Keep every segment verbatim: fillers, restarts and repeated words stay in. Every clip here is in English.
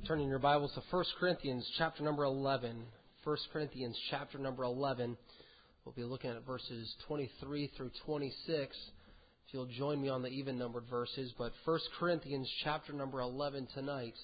Turning your Bibles to First Corinthians chapter number eleven. First Corinthians chapter number eleven. We'll be looking at verses twenty-three through twenty-six. If you'll join me on the even-numbered verses. But First Corinthians chapter number eleven tonight.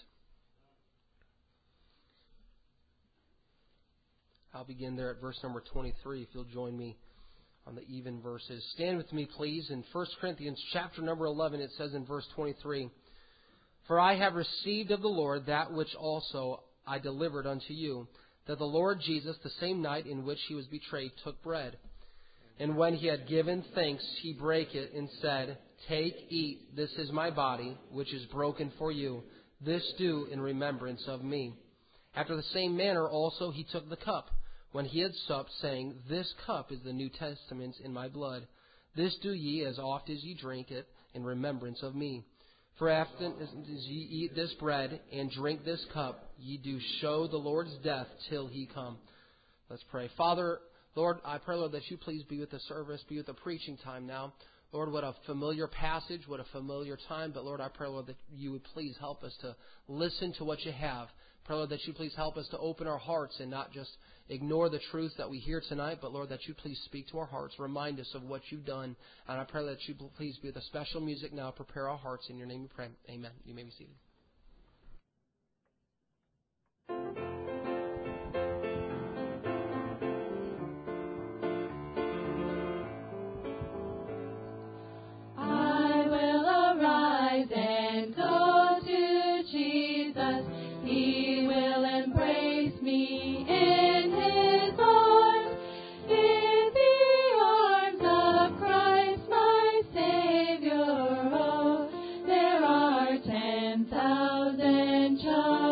I'll begin there at verse number twenty-three if you'll join me on the even verses. Stand with me, please. In First Corinthians chapter number eleven, it says in verse twenty-three, "For I have received of the Lord that which also I delivered unto you, that the Lord Jesus, the same night in which he was betrayed, took bread. And when he had given thanks, he brake it and said, Take, eat, this is my body, which is broken for you. This do in remembrance of me. After the same manner also he took the cup, when he had supped, saying, This cup is the New Testament in my blood. This do ye as oft as ye drink it in remembrance of me. For after as ye eat this bread and drink this cup, ye do show the Lord's death till he come." Let's pray. Father, Lord, I pray, Lord, that you please be with the service, be with the preaching time now. Lord, what a familiar passage, what a familiar time. But Lord, I pray, Lord, that you would please help us to listen to what you have. Pray, Lord, that you please help us to open our hearts and not just ignore the truths that we hear tonight, but Lord, that you please speak to our hearts, remind us of what you've done. And I pray that you please be with the special music now, prepare our hearts. In your name we pray. Amen. You may be seated. I will arise and go to Jesus. He will embrace me in his arms, in the arms of Christ my Savior. Oh, there are ten thousand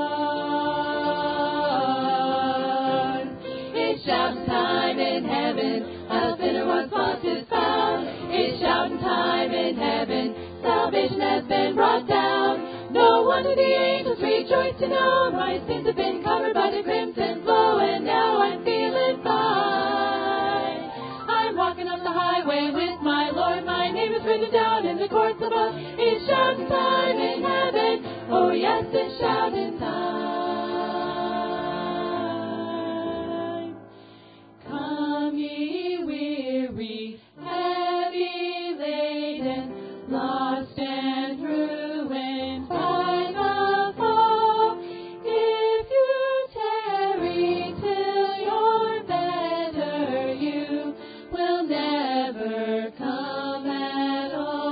charms. It's shouting time in heaven, a sinner once lost is found. It's shouting time in heaven, salvation has been brought down. No wonder the angels rejoice to know my sins have been covered by the crimson flow, and now I'm feeling fine. I'm walking up the highway with my Lord, my name is written down in the courts above. It's shouting time in heaven, oh yes, it's shouting time. Come ye weary, heavy laden, lost and ruined by the fall. If you tarry till you're better, you will never come at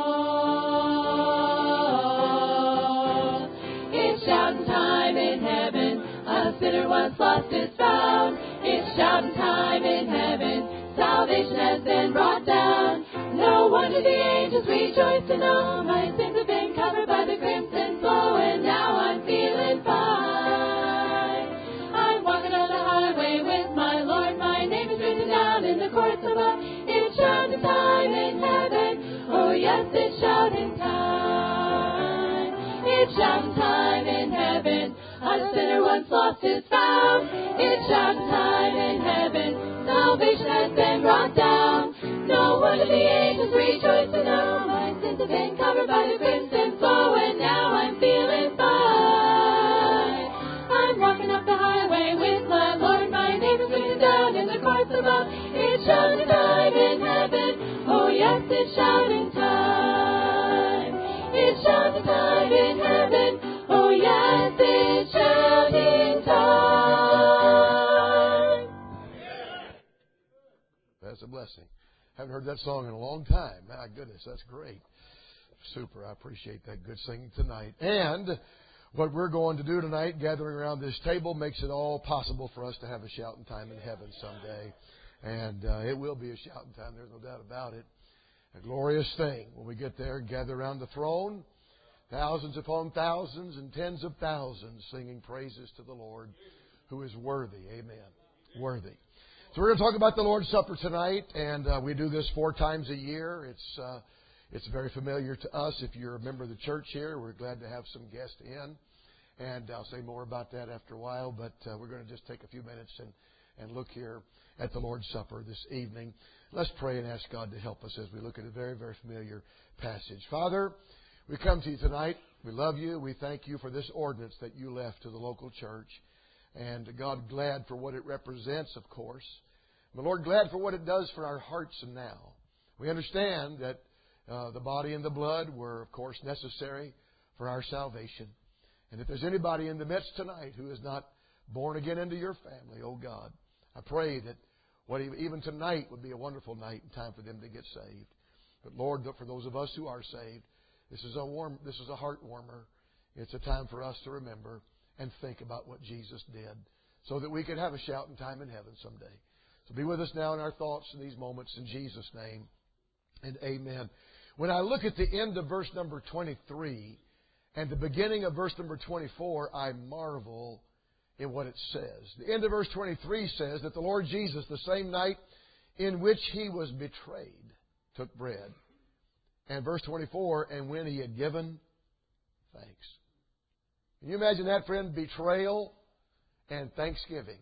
all. It's shouting time in heaven, a sinner once lost is found. It's shouting time in heaven, salvation has been brought down. No wonder the angels rejoice to know my sins have been covered by the crimson flow, and now I'm feeling fine. I'm walking on the highway with my Lord, my name is written down in the courts above. It's shouting time in heaven, oh yes, it's shouting time. It's shouting time in heaven, a sinner once lost is found. It's shouting time in heaven, salvation has been brought down. No wonder the angels rejoice to know my sins have been covered by the crimson flow, and now I'm feeling fine. I'm walking up the highway with my Lord, my name is written down in the courts above. It's shouting time in heaven, oh yes, it's shouting time. It's shouting time in heaven, oh yes, it's shouting time. That's a blessing. Haven't heard that song in a long time. My goodness, that's great. Super. I appreciate that good singing tonight. And what we're going to do tonight, gathering around this table, makes it all possible for us to have a shouting time in heaven someday. And uh, it will be a shouting time. There's no doubt about it. A glorious thing when we get there and gather around the throne. Thousands upon thousands and tens of thousands singing praises to the Lord who is worthy. Amen. Worthy. So we're going to talk about the Lord's Supper tonight, and uh, we do this four times a year. It's uh, it's very familiar to us. If you're a member of the church here, we're glad to have some guests in, and I'll say more about that after a while. But uh, we're going to just take a few minutes and, and look here at the Lord's Supper this evening. Let's pray and ask God to help us as we look at a very, very familiar passage. Father, We come to you tonight. We love you. We thank you for this ordinance that you left to the local church. And God, glad for what it represents, of course. But Lord, glad for what it does for our hearts and now. We understand that uh, the body and the blood were, of course, necessary for our salvation. And if there's anybody in the midst tonight who is not born again into your family, oh God, I pray that what even tonight would be a wonderful night and time for them to get saved. But Lord, for those of us who are saved, this is a warm, this is a heart warmer. It's a time for us to remember and think about what Jesus did, so that we could have a shouting time in heaven someday. So be with us now in our thoughts in these moments in Jesus' name, and amen. When I look at the end of verse number twenty-three and the beginning of verse number twenty-four, I marvel in what it says. The end of verse twenty-three says that the Lord Jesus, the same night in which He was betrayed, took bread. And verse twenty-four, and when He had given thanks. Can you imagine that, friend? Betrayal and thanksgiving.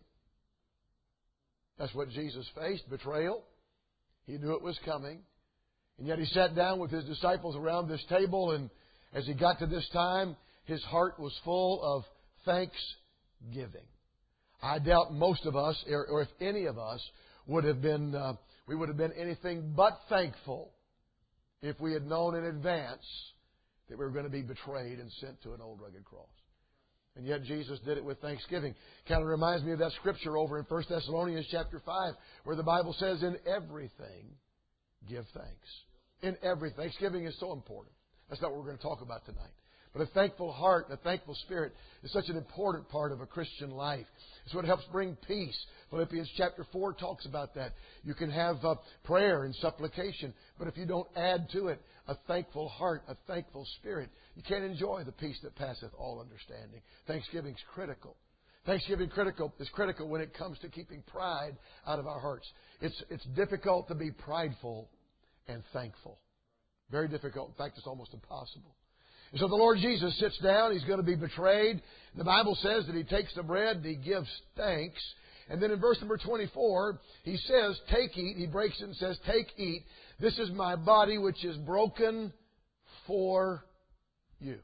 That's what Jesus faced, betrayal. He knew it was coming. And yet He sat down with His disciples around this table, and as He got to this time, His heart was full of thanksgiving. I doubt most of us, or, or if any of us, would have been, uh, we would have been anything but thankful if we had known in advance that we were going to be betrayed and sent to an old rugged cross. And yet Jesus did it with thanksgiving. Kind of reminds me of that scripture over in First Thessalonians chapter five, where the Bible says, in everything, give thanks. In everything. Thanksgiving is so important. That's not what we're going to talk about tonight. But a thankful heart and a thankful spirit is such an important part of a Christian life. It's what helps bring peace. Philippians chapter four talks about that. You can have uh, prayer and supplication, but if you don't add to it a thankful heart, a thankful spirit, you can't enjoy the peace that passeth all understanding. Thanksgiving's critical. Thanksgiving critical is critical when it comes to keeping pride out of our hearts. It's, it's difficult to be prideful and thankful. Very difficult. In fact, it's almost impossible. And so the Lord Jesus sits down. He's going to be betrayed. The Bible says that He takes the bread and He gives thanks. And then in verse number twenty-four, He says, take, eat. He breaks it and says, take, eat. This is my body which is broken for you.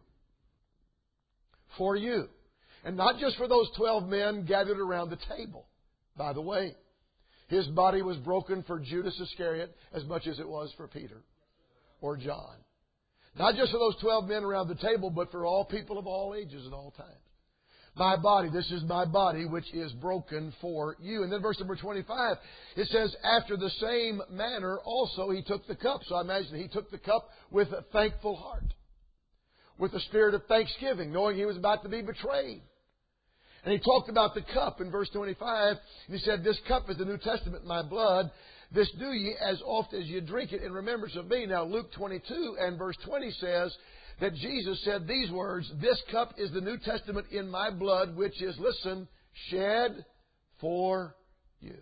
For you. And not just for those twelve men gathered around the table. By the way, His body was broken for Judas Iscariot as much as it was for Peter or John. Not just for those twelve men around the table, but for all people of all ages and all times. My body, this is my body, which is broken for you. And then verse number twenty-five, it says, after the same manner also He took the cup. So I imagine He took the cup with a thankful heart, with a spirit of thanksgiving, knowing He was about to be betrayed. And He talked about the cup in verse twenty-five. And He said, this cup is the New Testament in my blood. This do ye as oft as you drink it in remembrance of me. Now Luke twenty-two and verse twenty says that Jesus said these words, this cup is the New Testament in my blood, which is, listen, shed for you.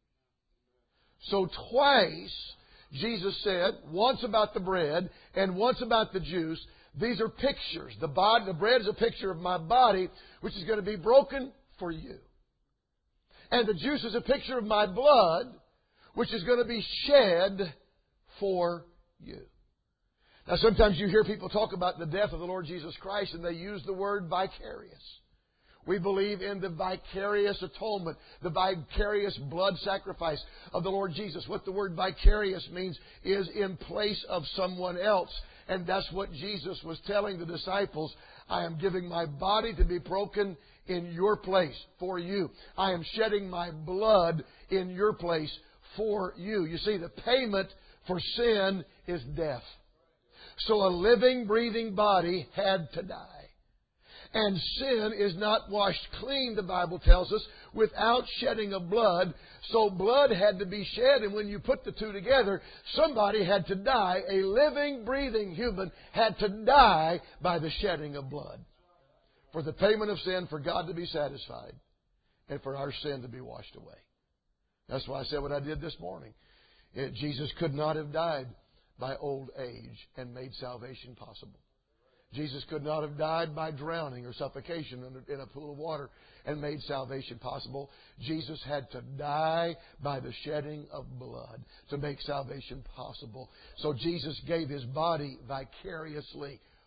So twice Jesus said, once about the bread and once about the juice, these are pictures. The body, the bread is a picture of my body, which is going to be broken for you. And the juice is a picture of my blood, which is going to be shed for you. Now, sometimes you hear people talk about the death of the Lord Jesus Christ, and they use the word vicarious. We believe in the vicarious atonement, the vicarious blood sacrifice of the Lord Jesus. What the word vicarious means is in place of someone else. And that's what Jesus was telling the disciples. I am giving my body to be broken in your place for you. I am shedding my blood in your place for you. You see, the payment for sin is death. So a living, breathing body had to die. And sin is not washed clean, the Bible tells us, without shedding of blood. So blood had to be shed, and when you put the two together, somebody had to die. A living, breathing human had to die by the shedding of blood. For the payment of sin, for God to be satisfied, and for our sin to be washed away. That's why I said what I did this morning. It, Jesus could not have died by old age and made salvation possible. Jesus could not have died by drowning or suffocation in a pool of water and made salvation possible. Jesus had to die by the shedding of blood to make salvation possible. So Jesus gave His body vicariously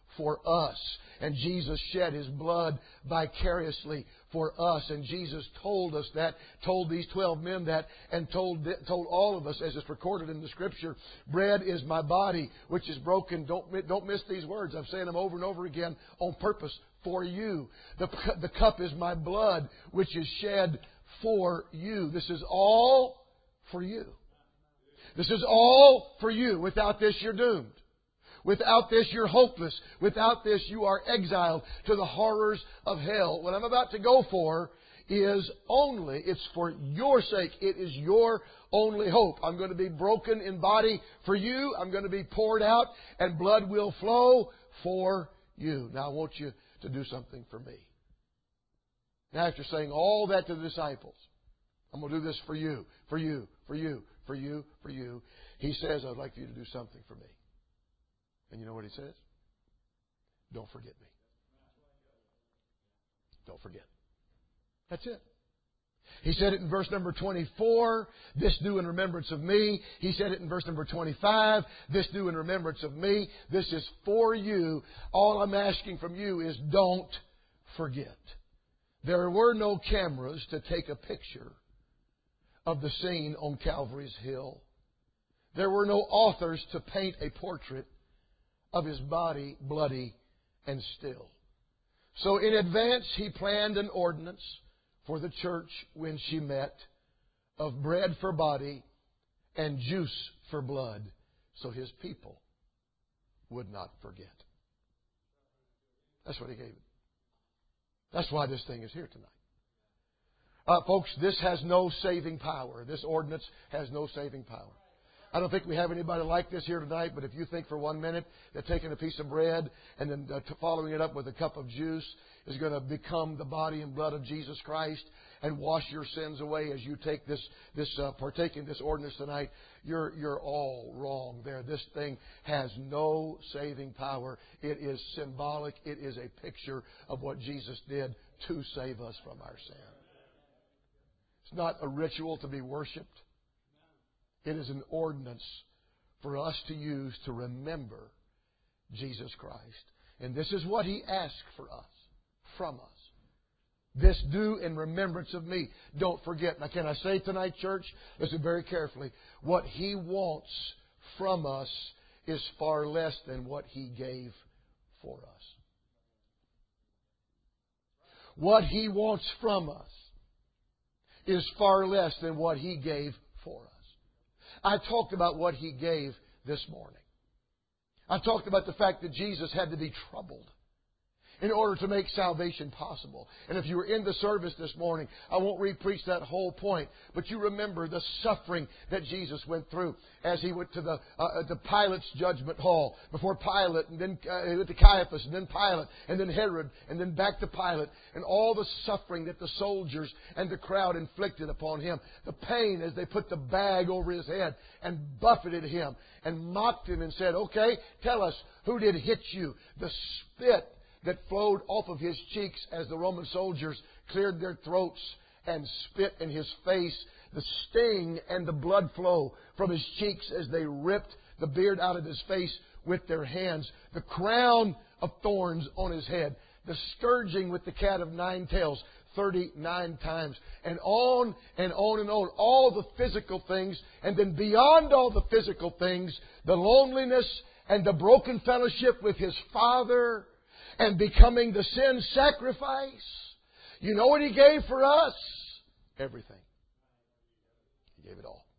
for us. And Jesus shed His blood vicariously for us. And Jesus told us that, told these twelve men that, and told, told all of us, as it's recorded in the Scripture, bread is my body, which is broken. Don't, don't miss these words. I'm saying them over and over again on purpose for you. The, the cup is my blood, which is shed for you. This is all for you. This is all for you. Without this, you're doomed. Without this, you're hopeless. Without this, you are exiled to the horrors of hell. What I'm about to go for is only, it's for your sake. It is your only hope. I'm going to be broken in body for you. I'm going to be poured out, and blood will flow for you. Now, I want you to do something for me. Now, after saying all that to the disciples, I'm going to do this for you, for you, for you, for you, for you. He says, I'd like for you to do something for me. And you know what He says? Don't forget me. Don't forget. That's it. He said it in verse number twenty-four, this do in remembrance of me. He said it in verse number twenty-five, this do in remembrance of me. This is for you. All I'm asking from you is don't forget. There were no cameras to take a picture of the scene on Calvary's Hill. There were no authors to paint a portrait of His body bloody and still. So in advance He planned an ordinance for the church when she met of bread for body and juice for blood, so His people would not forget. That's what He gave it. That's why this thing is here tonight. Uh, folks, this has no saving power. This ordinance has no saving power. I don't think we have anybody like this here tonight, but if you think for one minute that taking a piece of bread and then uh, following it up with a cup of juice is going to become the body and blood of Jesus Christ and wash your sins away as you take this, this uh, partake in this ordinance tonight, you're, you're all wrong there. This thing has no saving power. It is symbolic. It is a picture of what Jesus did to save us from our sin. It's not a ritual to be worshipped. It is an ordinance for us to use to remember Jesus Christ. And this is what He asked for us, from us. This do in remembrance of me. Don't forget. Now, can I say tonight, church, listen very carefully. What He wants from us is far less than what He gave for us. What He wants from us is far less than what He gave for us. I talked about what He gave this morning. I talked about the fact that Jesus had to be troubled in order to make salvation possible. And if you were in the service this morning, I won't re-preach that whole point, but you remember the suffering that Jesus went through as He went to the uh, the Pilate's judgment hall, before Pilate, and then uh, He went to Caiaphas, and then Pilate, and then Herod, and then back to Pilate, and all the suffering that the soldiers and the crowd inflicted upon Him. The pain as they put the bag over His head and buffeted Him and mocked Him and said, okay, tell us, who did hit you? The spit that flowed off of His cheeks as the Roman soldiers cleared their throats and spit in His face. The sting and the blood flow from His cheeks as they ripped the beard out of His face with their hands. The crown of thorns on His head. The scourging with the cat of nine tails thirty-nine times. And on and on and on. All the physical things. And then beyond all the physical things, the loneliness and the broken fellowship with His Father, and becoming the sin sacrifice. You know what He gave for us? Everything. He gave it all.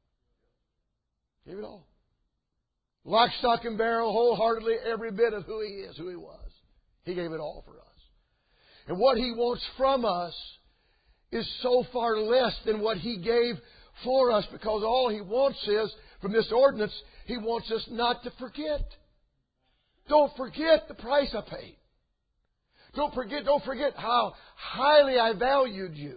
He gave it all. Lock, stock, and barrel, wholeheartedly, every bit of who He is, who He was. He gave it all for us. And what He wants from us is so far less than what He gave for us, because all He wants is, from this ordinance, He wants us not to forget. Don't forget the price I paid. Don't forget, don't forget how highly I valued you.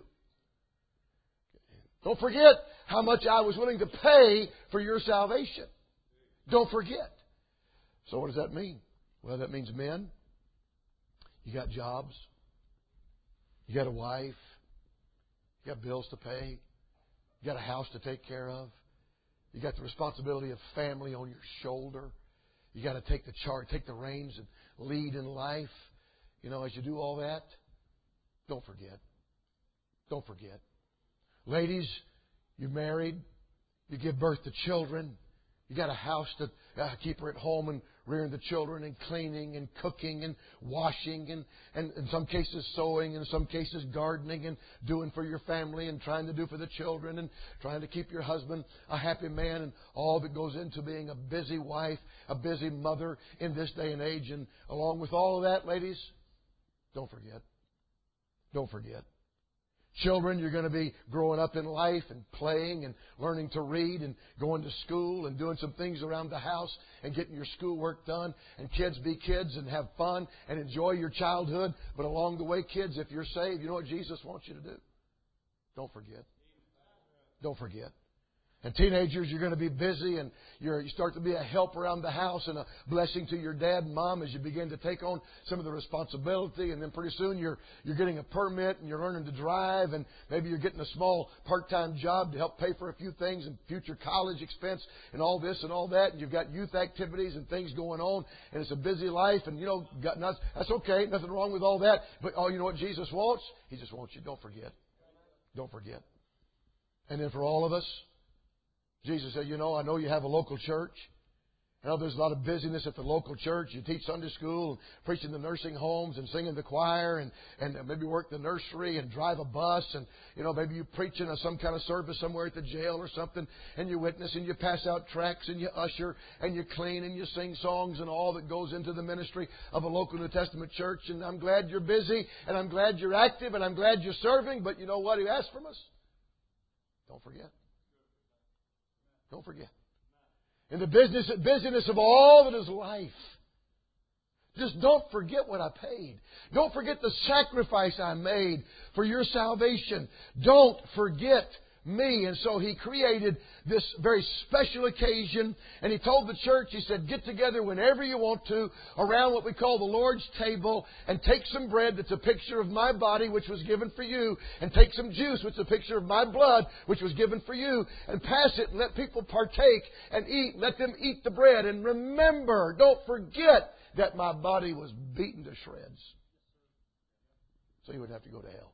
Don't forget how much I was willing to pay for your salvation. Don't forget. So what does that mean? Well, that means men, you got jobs, you got a wife, you got bills to pay, you got a house to take care of, you got the responsibility of family on your shoulder. You got to take the charge, take the reins and lead in life. You know, as you do all that, don't forget. Don't forget. Ladies, you're married. You give birth to children. You got a house to uh, keep her at home and rearing the children and cleaning and cooking and washing and, and in some cases sewing and in some cases gardening and doing for your family and trying to do for the children and trying to keep your husband a happy man and all that goes into being a busy wife, a busy mother in this day and age. And along with all of that, ladies, don't forget. Don't forget. Children, you're going to be growing up in life and playing and learning to read and going to school and doing some things around the house and getting your schoolwork done. And kids, be kids and have fun and enjoy your childhood. But along the way, kids, if you're saved, you know what Jesus wants you to do? Don't forget. Don't forget. And teenagers, you're going to be busy and you're, you start to be a help around the house and a blessing to your dad and mom as you begin to take on some of the responsibility. And then pretty soon you're you're getting a permit and you're learning to drive and maybe you're getting a small part-time job to help pay for a few things and future college expense and all this and all that. And you've got youth activities and things going on and it's a busy life and, you know, got not, that's okay. Nothing wrong with all that. But, oh, you know what Jesus wants? He just wants you. Don't forget. Don't forget. And then for all of us, Jesus said, you know, I know you have a local church. I know there's a lot of busyness at the local church. You teach Sunday school, and preach in the nursing homes, and sing in the choir, and, and maybe work the nursery, and drive a bus, and, you know, maybe you preach in a, some kind of service somewhere at the jail or something, and you witness, and you pass out tracts, and you usher, and you clean, and you sing songs, and all that goes into the ministry of a local New Testament church. And I'm glad you're busy, and I'm glad you're active, and I'm glad you're serving, but you know what He asks from us? Don't forget. Don't forget. In the business busyness of all that is life, just don't forget what I paid. Don't forget the sacrifice I made for your salvation. Don't forget me. And so He created this very special occasion. And He told the church, He said, get together whenever you want to around what we call the Lord's table and take some bread that's a picture of my body, which was given for you, and take some juice, which is a picture of my blood, which was given for you, and pass it and let people partake and eat. Let them eat the bread. And remember, don't forget that my body was beaten to shreds so you wouldn't have to go to hell.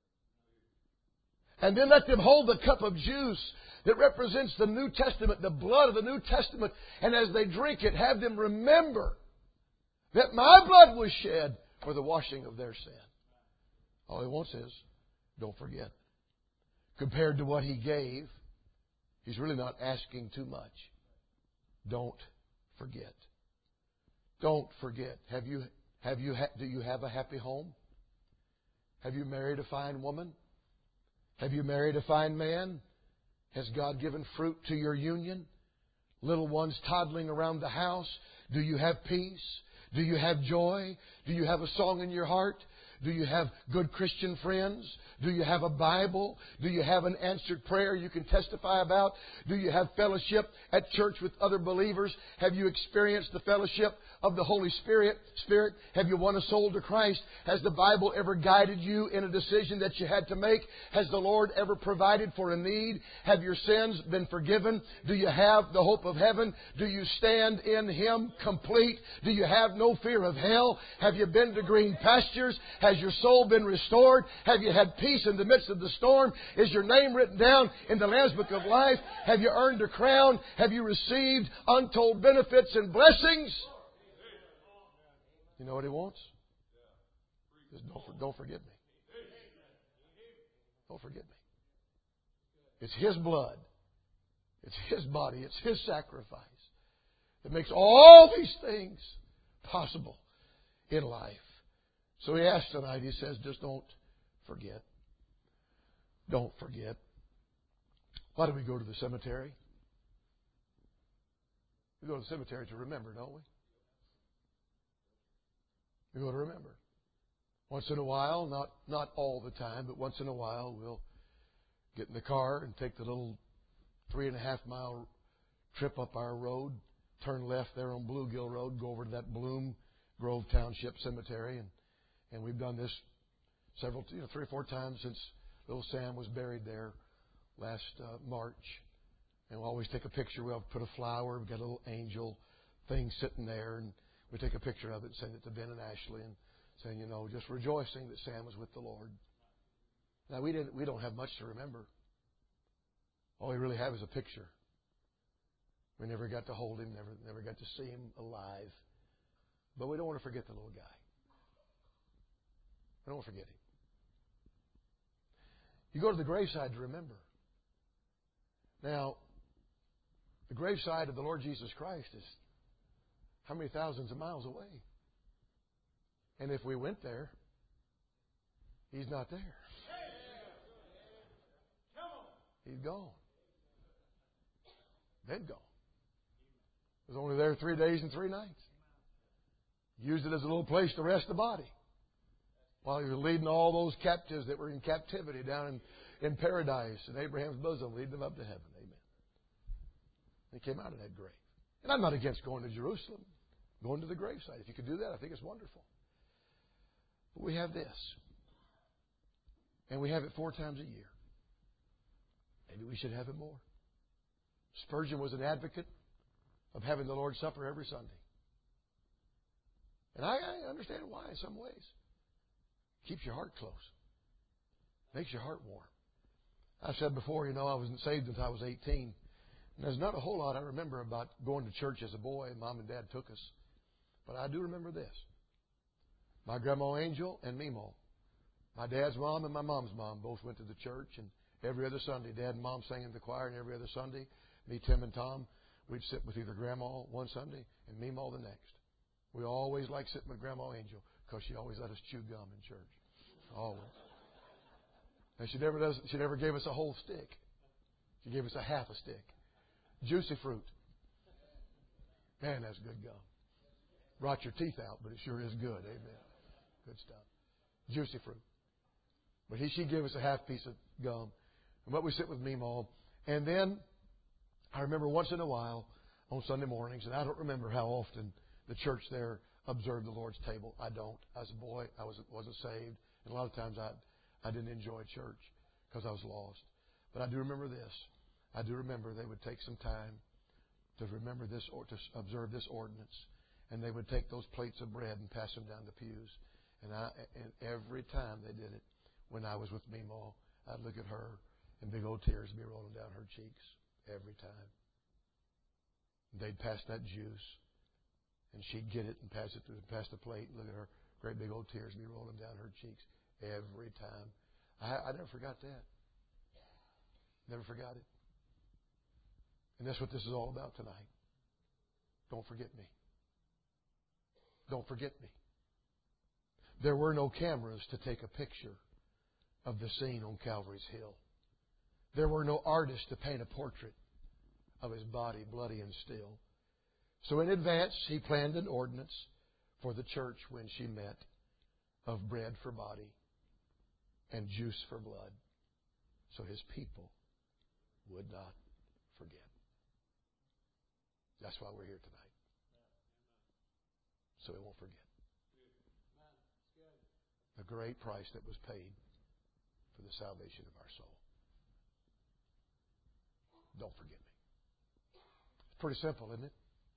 And then let them hold the cup of juice that represents the New Testament, the blood of the New Testament. And as they drink it, have them remember that my blood was shed for the washing of their sin. All He wants is, don't forget. Compared to what He gave, He's really not asking too much. Don't forget. Don't forget. Have you, have you, do you have a happy home? Have you married a fine woman? Have you married a fine man? Has God given fruit to your union? Little ones toddling around the house. Do you have peace? Do you have joy? Do you have a song in your heart? Do you have good Christian friends? Do you have a Bible? Do you have an answered prayer you can testify about? Do you have fellowship at church with other believers? Have you experienced the fellowship of the Holy Spirit? Spirit, have you won a soul to Christ? Has the Bible ever guided you in a decision that you had to make? Has the Lord ever provided for a need? Have your sins been forgiven? Do you have the hope of heaven? Do you stand in Him complete? Do you have no fear of hell? Have you been to green pastures? Has your soul been restored? Have you had peace in the midst of the storm? Is your name written down in the Lamb's Book of Life? Have you earned a crown? Have you received untold benefits and blessings? You know what He wants? Just don't, don't forget me. Don't forget me. It's His blood. It's His body. It's His sacrifice that makes all these things possible in life. So He asks tonight, He says, just don't forget. Don't forget. Why do we go to the cemetery? We go to the cemetery to remember, don't we? We go to remember. Once in a while, not, not all the time, but once in a while, we'll get in the car and take the little three and a half mile trip up our road, turn left there on Bluegill Road, go over to that Bloom Grove Township Cemetery, and And we've done this several, you know, three or four times since little Sam was buried there last uh, March. And we'll always take a picture. We'll put a flower. We've got a little angel thing sitting there, and we take a picture of it and send it to Ben and Ashley and saying, you know, just rejoicing that Sam was with the Lord. Now, we didn't. We don't have much to remember. All we really have is a picture. We never got to hold him, never, never got to see him alive. But we don't want to forget the little guy. We don't want to forget him. You go to the graveside to remember. Now, the graveside of the Lord Jesus Christ is how many thousands of miles away? And if we went there, He's not there. He's gone. Been gone. Was only there three days and three nights. Used it as a little place to rest the body. While He was leading all those captives that were in captivity down in, in paradise in Abraham's bosom, leading them up to heaven. Amen. They came out of that grave. And I'm not against going to Jerusalem, going to the gravesite. If you could do that, I think it's wonderful. But we have this. And we have it four times a year. Maybe we should have it more. Spurgeon was an advocate of having the Lord's Supper every Sunday. And I, I understand why in some ways. Keeps your heart close. Makes your heart warm. I've said before, you know, I wasn't saved until I was eighteen. And there's not a whole lot I remember about going to church as a boy. Mom and Dad took us. But I do remember this. My Grandma Angel and Mimo. My dad's mom and my mom's mom both went to the church. And every other Sunday, Dad and Mom sang in the choir. And every other Sunday, me, Tim, and Tom, we'd sit with either Grandma one Sunday and Mimo the next. We always liked sitting with Grandma Angel because she always let us chew gum in church. Always. And she never does. She never gave us a whole stick. She gave us a half a stick. Juicy fruit. Man, that's good gum. Rot your teeth out, but it sure is good. Amen. Good stuff. Juicy fruit. But he, she gave us a half piece of gum. And what we sit with Meemaw. And then I remember once in a while on Sunday mornings, and I don't remember how often the church there observed the Lord's table. I don't. As a boy, I was, wasn't saved. And a lot of times I, I didn't enjoy church because I was lost. But I do remember this. I do remember they would take some time to remember this or to observe this ordinance. And they would take those plates of bread and pass them down the pews. And I, and every time they did it, when I was with Meemaw, I'd look at her and big old tears would be rolling down her cheeks every time. And they'd pass that juice, and she'd get it and pass it to pass the plate. And look at her, great big old tears be rolling down her cheeks every time. I, I never forgot that. Never forgot it. And that's what this is all about tonight. Don't forget me. Don't forget me. There were no cameras to take a picture of the scene on Calvary's Hill. There were no artists to paint a portrait of His body, bloody and still. So in advance, He planned an ordinance for the church when she met of bread for body and juice for blood, so His people would not forget. That's why we're here tonight. So we won't forget the great price that was paid for the salvation of our soul. Don't forget me. It's pretty simple, isn't it?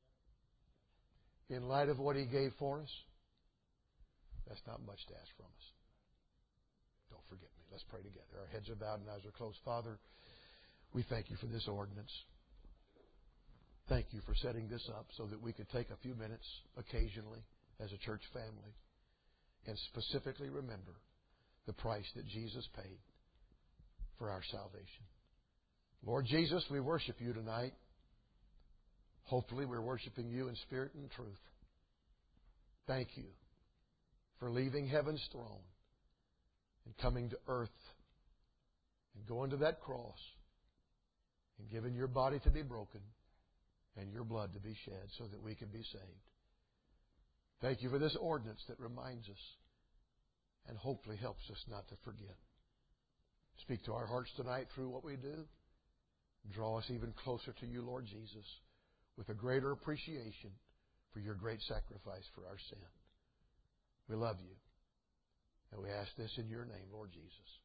In light of what He gave for us, that's not much to ask from us. Don't forget me. Let's pray together. Our heads are bowed and eyes are closed. Father, we thank You for this ordinance. Thank You for setting this up so that we could take a few minutes occasionally as a church family and specifically remember the price that Jesus paid for our salvation. Lord Jesus, we worship You tonight. Hopefully we're worshiping You in spirit and truth. Thank You for leaving heaven's throne and coming to earth and going to that cross and giving Your body to be broken and Your blood to be shed so that we can be saved. Thank You for this ordinance that reminds us and hopefully helps us not to forget. Speak to our hearts tonight through what we do. Draw us even closer to You, Lord Jesus, with a greater appreciation for Your great sacrifice for our sin. We love You, and we ask this in Your name, Lord Jesus.